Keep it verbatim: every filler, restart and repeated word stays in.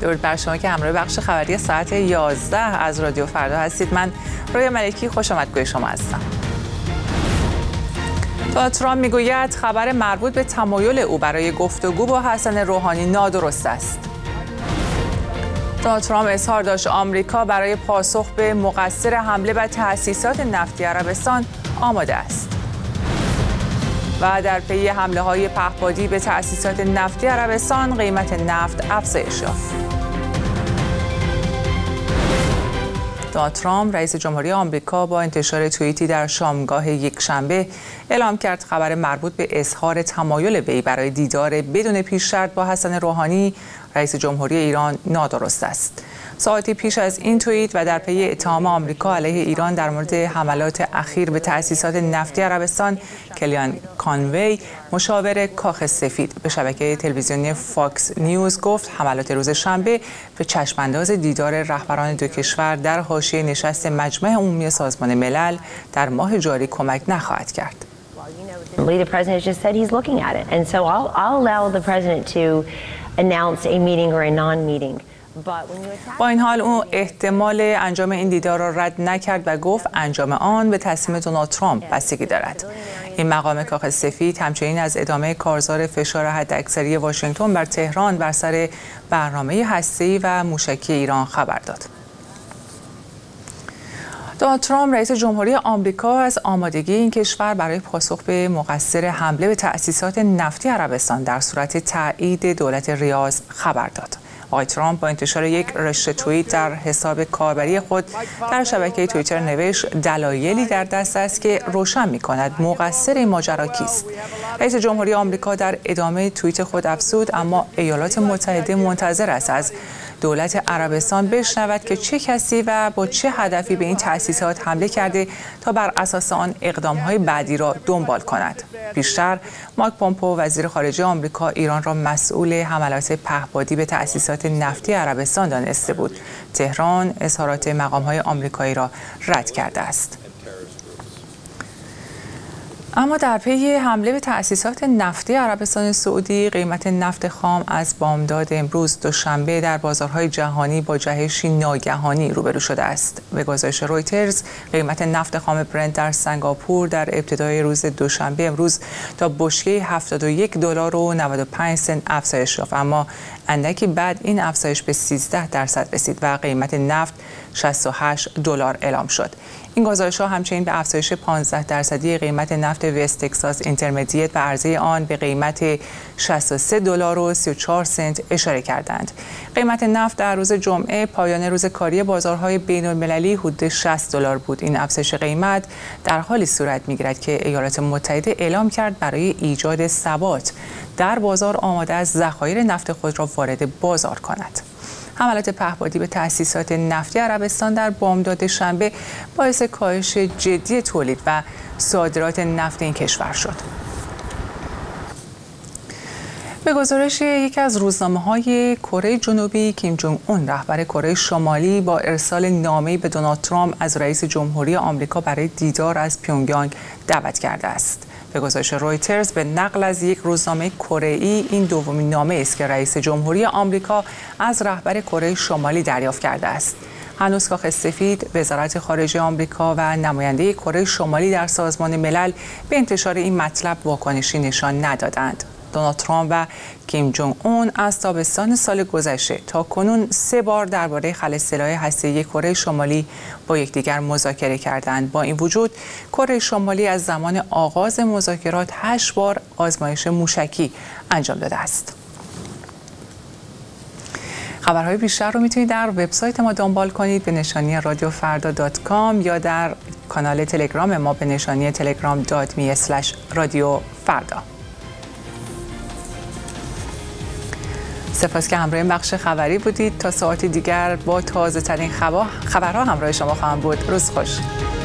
درود بر شما که همراه بخش خبری ساعت یازده از رادیو فردا هستید. من رویا ملکی خوش آمدگوی شما هستم. دونالد ترامپ میگوید خبر مربوط به تمایل او برای گفتگو با حسن روحانی نادرست است. دونالد ترامپ اظهار داشت آمریکا برای پاسخ به مقصر حمله به تأسیسات نفتی عربستان آماده است. و در پی حمله های پهپادی به تأسیسات نفتی عربستان قیمت نفت افزایش یافت. دونالد ترامپ رئیس جمهوری آمریکا با انتشار توییتی در شامگاه یکشنبه اعلام کرد خبر مربوط به اظهار تمایل وی برای دیدار بدون پیش شرط با حسن روحانی رئیس جمهوری ایران نادرست است. ساعتی پیش از این توییت و در پی اتهام آمریکا علیه ایران در مورد حملات اخیر به تأسیسات نفتی عربستان، کلیان کانوی مشاور کاخ سفید به شبکه تلویزیونی فاکس نیوز گفت حملات روز شنبه به چشمانداز دیدار رهبران دو کشور در حاشیه نشست مجمع عمومی سازمان ملل در ماه جاری کمک نخواهد کرد. The president just said he's looking at it, and so I'll, I'll allow the president to announce a meeting or a non-meeting. با این حال او احتمال انجام این دیدار را رد نکرد و گفت انجام آن به تصمیم دونالد ترامپ بستگی دارد. این مقام کاخ سفید همچنین از ادامه کارزار فشار حداکثری واشنگتن بر تهران بر سر برنامه هسته‌ای و موشکی ایران خبر داد. دونالد ترامپ رئیس جمهوری آمریکا از آمادگی این کشور برای پاسخ به مقصر حمله به تأسیسات نفتی عربستان در صورت تایید دولت ریاض خبر داد. آقای ترامپ با انتشار یک رشته توییت در حساب کاربری خود در شبکه توییتر نوشت دلایلی در دست است که روشن می‌کند مقصر این ماجرا کیست. رئیس جمهوری آمریکا در ادامه توییت خود افزود اما ایالات متحده منتظر است از دولت عربستان بشنود که چه کسی و با چه هدفی به این تأسیسات حمله کرده تا بر اساس آن اقدام‌های بعدی را دنبال کند. پیشتر مایک پومپئو وزیر خارجه آمریکا ایران را مسئول حملات پهپادی به تأسیسات نفتی عربستان دانسته بود. تهران اظهارات مقام‌های آمریکایی را رد کرده است. اما در پی حمله به تأسیسات نفتی عربستان سعودی قیمت نفت خام از بامداد امروز دوشنبه در بازارهای جهانی با جهشی ناگهانی روبرو شده است. به گزارش رویترز قیمت نفت خام برنت در سنگاپور در ابتدای روز دوشنبه امروز تا بشکه هفتاد و یک دلار و نود و پنج سنت افزایش یافت، اما اندکی بعد این افزایش به سیزده درصد رسید و قیمت نفت شصت و هشت دلار اعلام شد. این گزارش‌ها همچنین به افزایش پانزده درصدی قیمت نفت وست تگزاس اینترمدیت و عرضه آن به قیمت شصت و سه دلار و سی و چهار سنت اشاره کردند. قیمت نفت در روز جمعه پایان روز کاری بازارهای بین‌المللی حدود شصت دلار بود. این افزایش قیمت در حالی صورت می‌گیرد که ایالات متحده اعلام کرد برای ایجاد ثبات در بازار آماده است ذخایر نفت خود را وارد بازار کند. حملات پهپادی به تأسیسات نفتی عربستان در بامداد شنبه باعث کاهش جدی تولید و صادرات نفت این کشور شد. به گزارش یکی از روزنامه‌های کره جنوبی، کیم جونگ اون رهبر کره شمالی با ارسال نامه‌ای به دونالد ترامپ از رئیس جمهوری آمریکا برای دیدار از پیونگیانگ دعوت کرده است. به گزارش رویترز به نقل از یک روزنامه کره‌ای این دومین نامه است که رئیس جمهوری آمریکا از رهبر کره شمالی دریافت کرده است. هنوز کاخ سفید، وزارت خارجه آمریکا و نماینده کره شمالی در سازمان ملل به انتشار این مطلب واکنشی نشان ندادند. دونالد ترامپ و کیم جونگ اون از تابستان سال گذشته تا کنون سه بار درباره خلع سلاح هسته‌ای کره شمالی با یکدیگر مذاکره کردند. با این وجود کره شمالی از زمان آغاز مذاکرات هشت بار آزمایش موشکی انجام داده است. خبرهای بیشتر رو میتونید در وبسایت ما دنبال کنید به نشانی رادیو فردا دات کام یا در کانال تلگرام ما به نشانی تلگرام دات می اسلش رادیو فردا. سپاس که همراه بخش خبری بودید. تا ساعتی دیگر با تازه ترین خبرها همراه شما خواهم بود. روز خوش.